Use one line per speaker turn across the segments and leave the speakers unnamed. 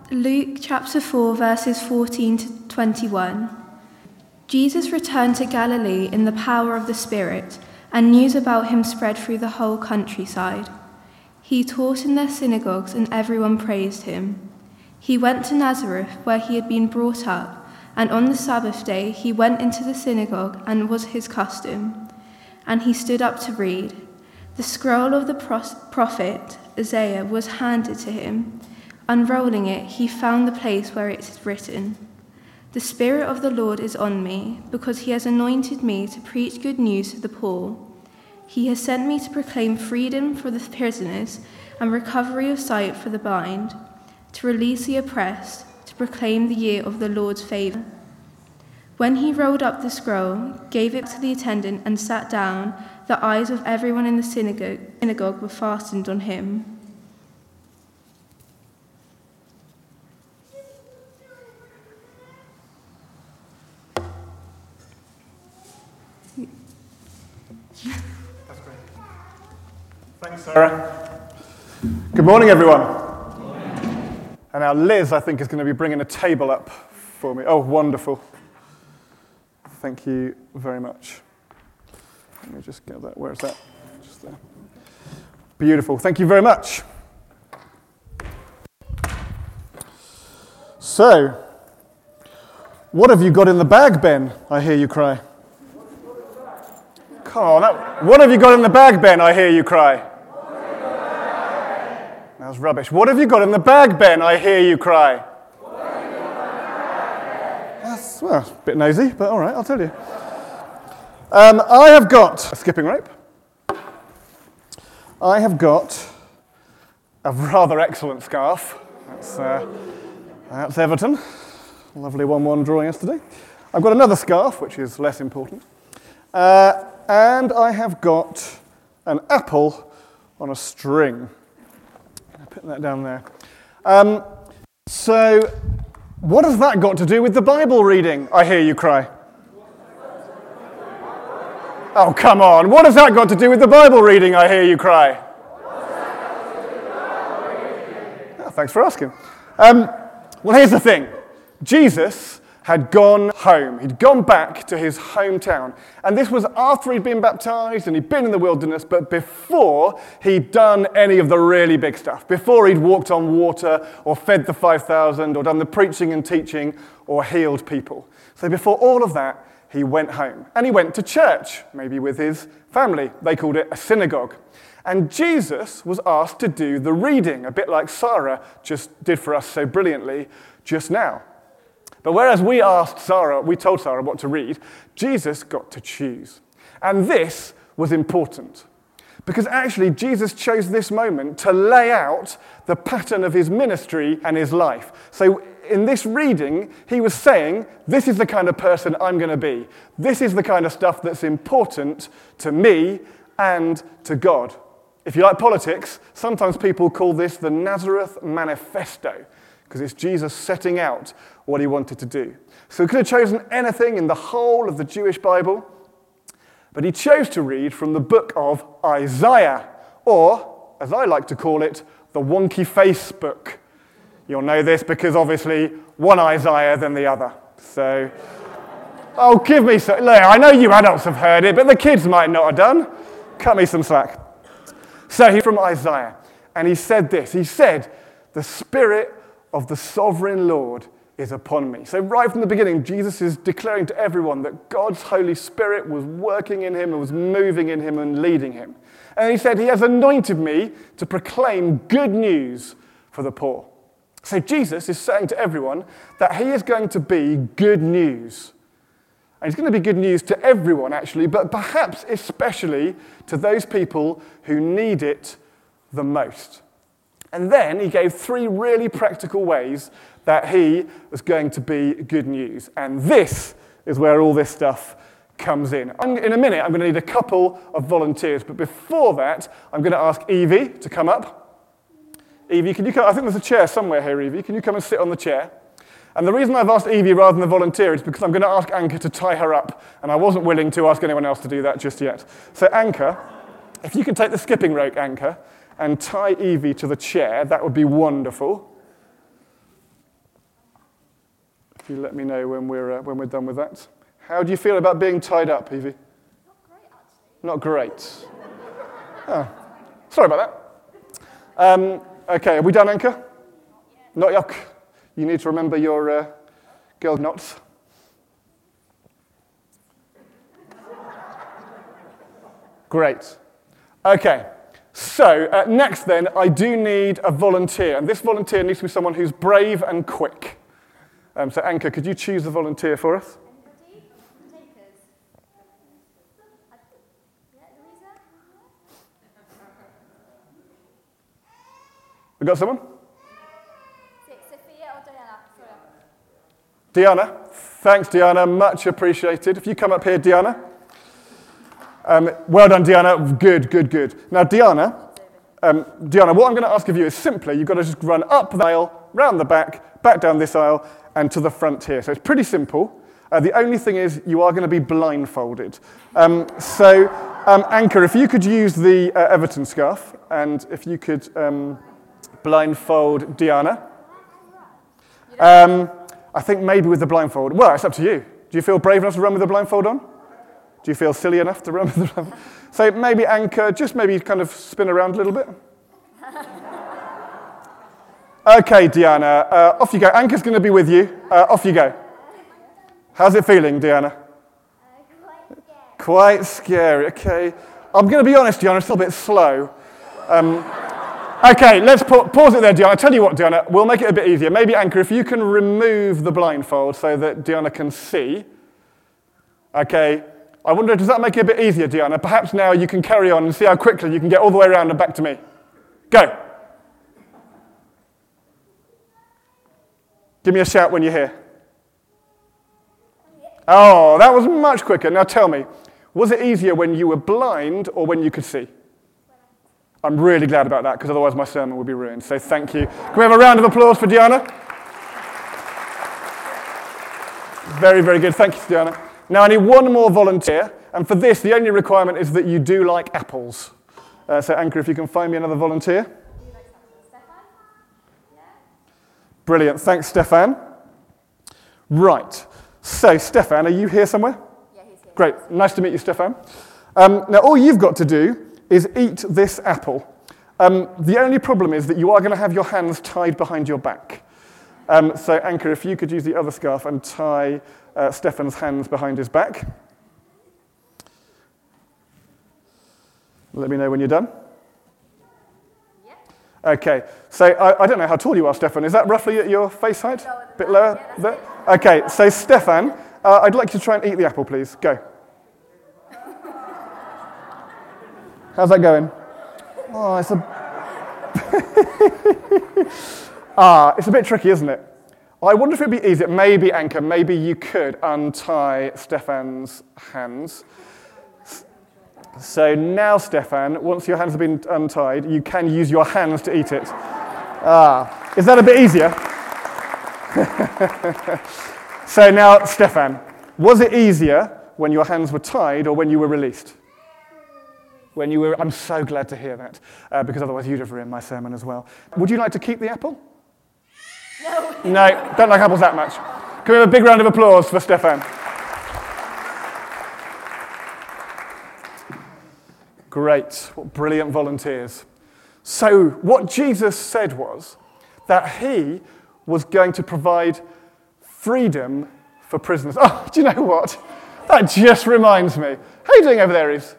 Luke chapter 4, verses 14 to 21. Jesus returned to Galilee in the power of the Spirit, and news about him spread through the whole countryside. He taught in their synagogues, and everyone praised him. He went to Nazareth, where he had been brought up, and on the Sabbath day he went into the synagogue, and was his custom. And he stood up to read. The scroll of the prophet Isaiah was handed to him. Unrolling it, he found the place where it is written, "The Spirit of the Lord is on me, because he has anointed me to preach good news to the poor. He has sent me to proclaim freedom for the prisoners and recovery of sight for the blind, to release the oppressed, to proclaim the year of the Lord's favor." When he rolled up the scroll, gave it to the attendant, and sat down, the eyes of everyone in the synagogue were fastened on him.
That's great. Thanks, Sarah. Good morning, everyone. Good morning. And now Liz, I think, is going to be bringing a table up for me. Oh, wonderful. Thank you very much. Let me just get that. Where is that? Just there. Beautiful. Thank you very much. So, what have you got in the bag, Ben? I hear you cry. Come on, what have you got in the bag, Ben? I hear you cry. That was rubbish. What have you got in the bag, Ben? I hear you cry. That's, well, a bit nosy, but all right, I'll tell you. I have got a skipping rope. I have got a rather excellent scarf. That's Everton. Lovely 1-1 drawing yesterday. I've got another scarf, which is less important. And I have got an apple on a string. I'll put that down there. So, what has that got to do with the Bible reading? I hear you cry. Oh, come on. What has that got to do with the Bible reading? I hear you cry. Oh, thanks for asking. Well, here's the thing. Jesus had gone home. He'd gone back to his hometown. And this was after he'd been baptized and he'd been in the wilderness, but before he'd done any of the really big stuff. Before he'd walked on water or fed the 5,000 or done the preaching and teaching or healed people. So before all of that, he went home. And he went to church, maybe with his family. They called it a synagogue. And Jesus was asked to do the reading, a bit like Sarah just did for us so brilliantly just now. But whereas we told Sarah what to read, Jesus got to choose. And this was important. Because actually, Jesus chose this moment to lay out the pattern of his ministry and his life. So in this reading, he was saying, this is the kind of person I'm going to be. This is the kind of stuff that's important to me and to God. If you like politics, sometimes people call this the Nazareth Manifesto, because it's Jesus setting out what he wanted to do. So he could have chosen anything in the whole of the Jewish Bible, but he chose to read from the book of Isaiah, or, as I like to call it, the wonky face book. You'll know this because, obviously, one Isaiah than the other. So, oh, give me some. I know you adults have heard it, but the kids might not have done. Cut me some slack. So he's from Isaiah, and he said this. He said, "The Spirit of the sovereign Lord is upon me." So right from the beginning, Jesus is declaring to everyone that God's Holy Spirit was working in him and was moving in him and leading him. And he said, he has anointed me to proclaim good news for the poor. So Jesus is saying to everyone that he is going to be good news. And he's going to be good news to everyone, actually, but perhaps especially to those people who need it the most. And then he gave 3 really practical ways that he was going to be good news. And this is where all this stuff comes in. In a minute, I'm going to need a couple of volunteers. But before that, I'm going to ask Evie to come up. Evie, can you come? I think there's a chair somewhere here, Evie. Can you come and sit on the chair? And the reason I've asked Evie rather than the volunteer is because I'm going to ask Anka to tie her up. And I wasn't willing to ask anyone else to do that just yet. So Anka, if you can take the skipping rope, Anka, and tie Evie to the chair, that would be wonderful. You let me know when we're done with that. How do you feel about being tied up, Evie? Not great, actually. Not great. Oh, sorry about that. Okay, are we done, Anchor? Not yet. You need to remember your girl knots. Great. Okay, so next then, I do need a volunteer. And this volunteer needs to be someone who's brave and quick. So Anchor, could you choose a volunteer for us? We got someone?
Sophia or Diana? Sorry.
Diana. Thanks, Diana. Much appreciated. If you come up here, Diana. Well done, Diana. Good, good, good. Now, Diana, what I'm going to ask of you is simply, you've got to just run up the aisle, round the back down this aisle, and to the front here. So it's pretty simple. The only thing is you are going to be blindfolded. Anchor, if you could use the Everton scarf, and if you could blindfold Diana. I think maybe with the blindfold. Well, it's up to you. Do you feel brave enough to run with the blindfold on? Do you feel silly enough to run with the blindfold? So maybe Anchor, just maybe kind of spin around a little bit. Okay, Diana, off you go. Anchor's going to be with you. Off you go. How's it feeling, Diana? Quite scary. Okay. I'm going to be honest, Diana, it's a little bit slow. Okay, let's pause it there, Diana. Tell you what, Diana, we'll make it a bit easier. Maybe, Anchor, if you can remove the blindfold so that Diana can see. Okay. I wonder, does that make it a bit easier, Diana? Perhaps now you can carry on and see how quickly you can get all the way around and back to me. Go. Give me a shout when you're here. Oh, that was much quicker. Now tell me, was it easier when you were blind or when you could see? I'm really glad about that, because otherwise my sermon would be ruined. So thank you. Can we have a round of applause for Diana? Very, very good. Thank you, Diana. Now I need one more volunteer, and for this, the only requirement is that you do like apples. So Anchor, if you can find me another volunteer. Brilliant. Thanks, Stefan. Right. So, Stefan, are you here somewhere?
Yeah, he's here.
Great. Nice to meet you, Stefan. Now, all you've got to do is eat this apple. The only problem is that you are going to have your hands tied behind your back. So, Anchor, if you could use the other scarf and tie Stefan's hands behind his back. Let me know when you're done. Yeah. Okay. So, I don't know how tall you are, Stefan. Is that roughly at your face height? A bit lower?
Yeah,
there? Okay. So, Stefan, I'd like you to try and eat the apple, please. Go. How's that going? Oh, it's a bit tricky, isn't it? I wonder if it'd be easier. Maybe, Anchor, maybe you could untie Stefan's hands. So now, Stefan, once your hands have been untied, you can use your hands to eat it. Is that a bit easier? So now, Stefan, was it easier when your hands were tied or when you were released? When you were, I'm so glad to hear that, because otherwise you'd have ruined my sermon as well. Would you like to keep the apple?
No.
No, don't like apples that much. Can we have a big round of applause for Stefan? Great, what brilliant volunteers. So what Jesus said was that he was going to provide freedom for prisoners. Oh, do you know what? That just reminds me. How are you doing over there, Eve?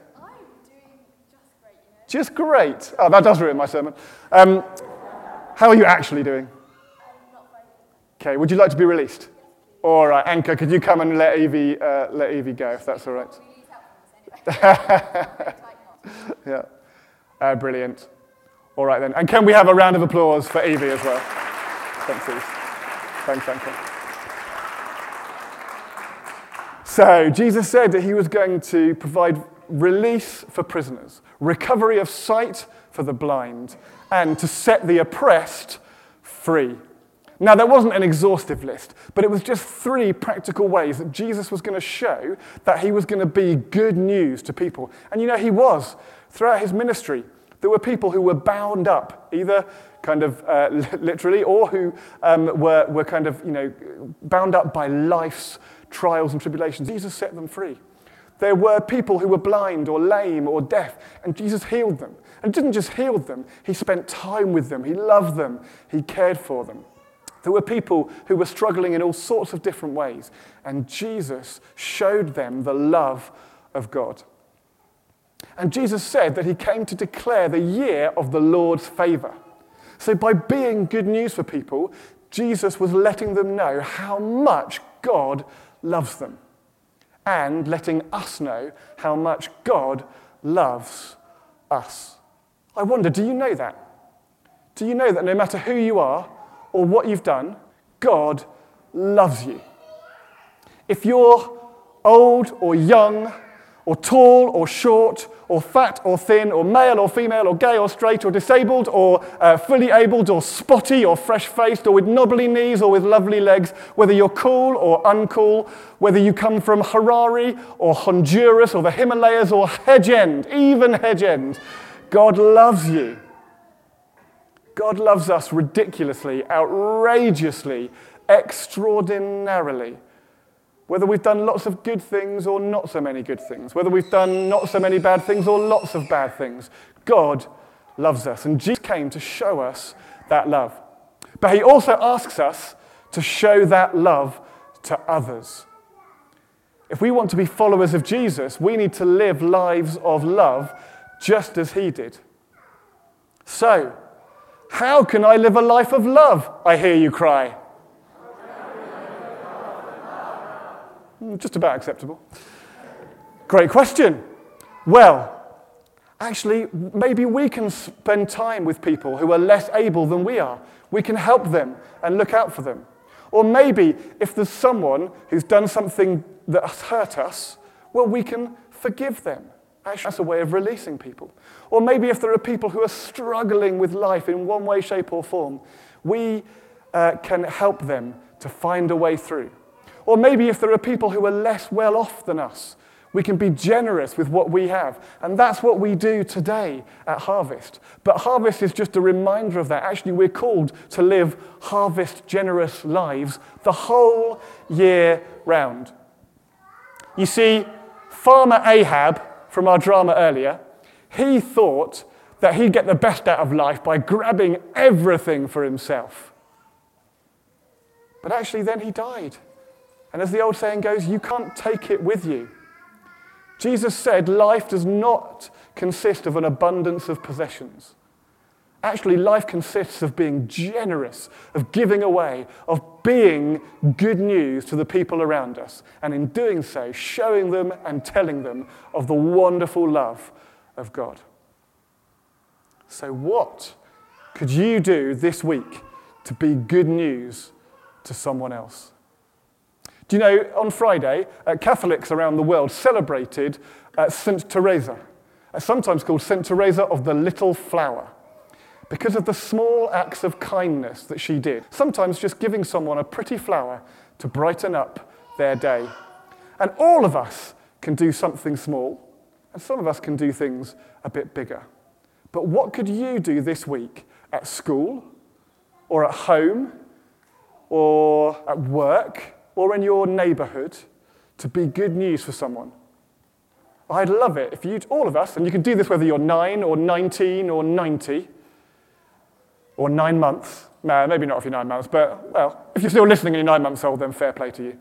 Just great. Oh, that does ruin my sermon. How are you actually doing? Okay, would you like to be released? All right, Anchor, could you come and let Evie go, if that's all right? Yeah. Brilliant. All right, then. And can we have a round of applause for Evie as well? Thanks, Eve. Thanks, Anchor. So, Jesus said that he was going to provide release for prisoners, recovery of sight for the blind, and to set the oppressed free. Now, there wasn't an exhaustive list, but it was just 3 practical ways that Jesus was going to show that he was going to be good news to people. And you know, he was. Throughout his ministry, There were people who were bound up, either kind of literally, or who were kind of, bound up by life's trials and tribulations. Jesus set them free. There were people who were blind or lame or deaf, and Jesus healed them. And didn't just heal them, he spent time with them, he loved them, he cared for them. There were people who were struggling in all sorts of different ways, and Jesus showed them the love of God. And Jesus said that he came to declare the year of the Lord's favor. So by being good news for people, Jesus was letting them know how much God loves them, and letting us know how much God loves us. I wonder, do you know that? Do you know that no matter who you are or what you've done, God loves you? If you're old or young or tall or short or fat or thin or male or female or gay or straight or disabled or fully abled or spotty or fresh-faced or with knobbly knees or with lovely legs, whether you're cool or uncool, whether you come from Harare or Honduras or the Himalayas or Hedge End, even Hedge End, God loves you. God loves us ridiculously, outrageously, extraordinarily. Whether we've done lots of good things or not so many good things, whether we've done not so many bad things or lots of bad things, God loves us. And Jesus came to show us that love. But he also asks us to show that love to others. If we want to be followers of Jesus, we need to live lives of love just as he did. So, how can I live a life of love, I hear you cry? Just about acceptable. Great question. Well, actually, maybe we can spend time with people who are less able than we are. We can help them and look out for them. Or maybe if there's someone who's done something that has hurt us, well, we can forgive them. Actually, that's a way of releasing people. Or maybe if there are people who are struggling with life in one way, shape, or form, we can help them to find a way through. Or maybe if there are people who are less well off than us, we can be generous with what we have. And that's what we do today at Harvest. But Harvest is just a reminder of that. Actually, we're called to live Harvest generous lives the whole year round. You see, Farmer Ahab, from our drama earlier, he thought that he'd get the best out of life by grabbing everything for himself. But actually, then he died. And as the old saying goes, you can't take it with you. Jesus said life does not consist of an abundance of possessions. Actually, life consists of being generous, of giving away, of being good news to the people around us, and in doing so, showing them and telling them of the wonderful love of God. So what could you do this week to be good news to someone else? Do you know, on Friday, Catholics around the world celebrated St. Teresa, sometimes called St. Teresa of the Little Flower, because of the small acts of kindness that she did, sometimes just giving someone a pretty flower to brighten up their day. And all of us can do something small, and some of us can do things a bit bigger. But what could you do this week at school, or at home, or at work, or in your neighborhood to be good news for someone? I'd love it if you'd, all of us, and you can do this whether you're 9 or 19 or 90 or 9 months. No, maybe not if you're 9 months, but, well, if you're still listening and you're 9 months old, then fair play to you.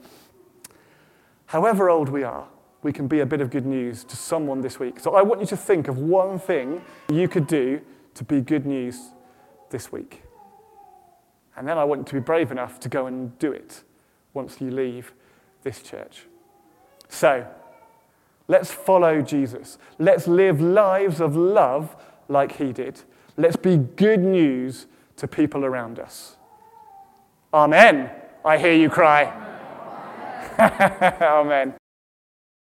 However old we are, we can be a bit of good news to someone this week. So I want you to think of one thing you could do to be good news this week. And then I want you to be brave enough to go and do it once you leave this church. So, let's follow Jesus. Let's live lives of love like he did. Let's be good news to people around us. Amen. I hear you cry. Amen.